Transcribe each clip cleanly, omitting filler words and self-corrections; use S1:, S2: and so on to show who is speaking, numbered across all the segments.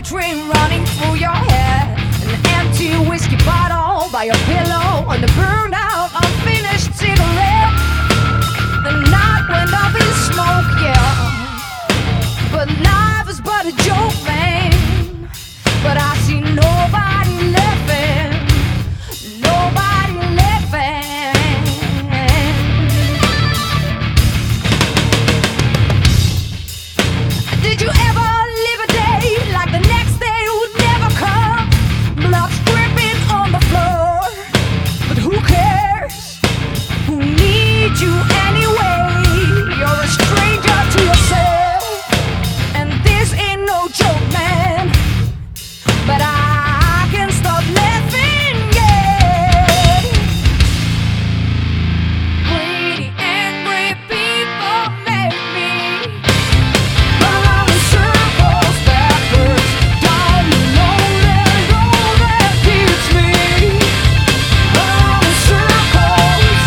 S1: dream running through your head. An empty whiskey bottle by your pillow, and a burned out, unfinished cigarette. The night went up in smoke, yeah. But life is but a joke, man. But I see nobody laughing, nobody laughing. Did you ever live a day like the next day would never come? Blood dripping on the floor, but who cares? Who needs you anyway? You're a stranger to yourself, and this ain't no joke, man. But I can't stop laughing, yeah. Greedy, angry people make me run around in circles backwards, down the lonely road that keeps me. Run around in circles.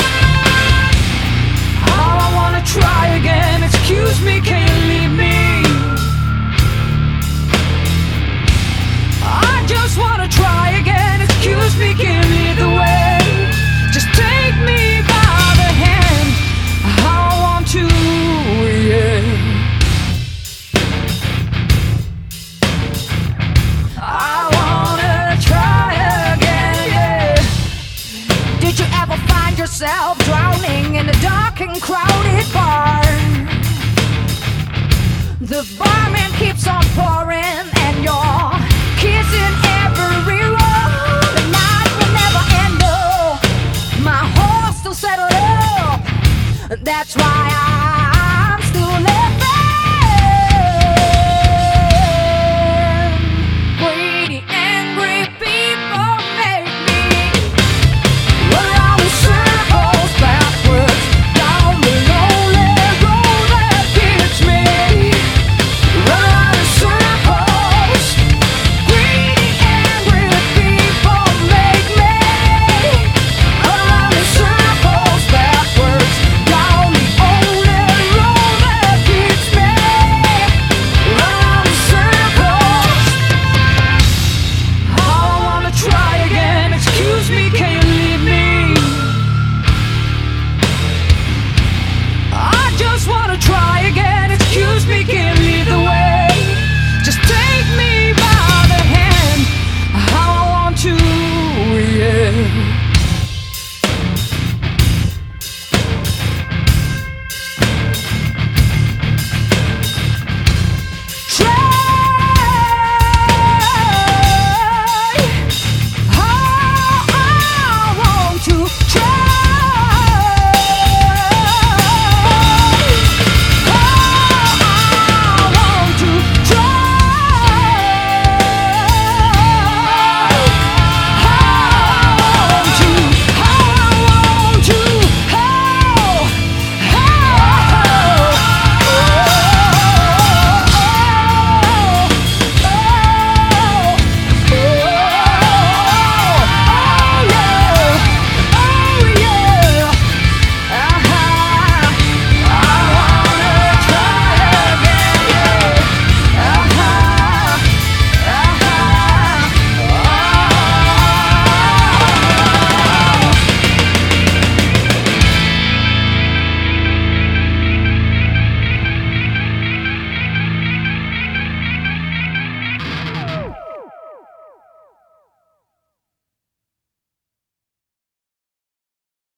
S1: Oh, I wanna try again. Excuse me, can you leave me? I just wanna try again. Excuse me, give me the way. Just take me by the hand. I want to, yeah. I wanna try again, yeah. Did you ever find yourself drowning in a dark and crowded bar? The barman keeps on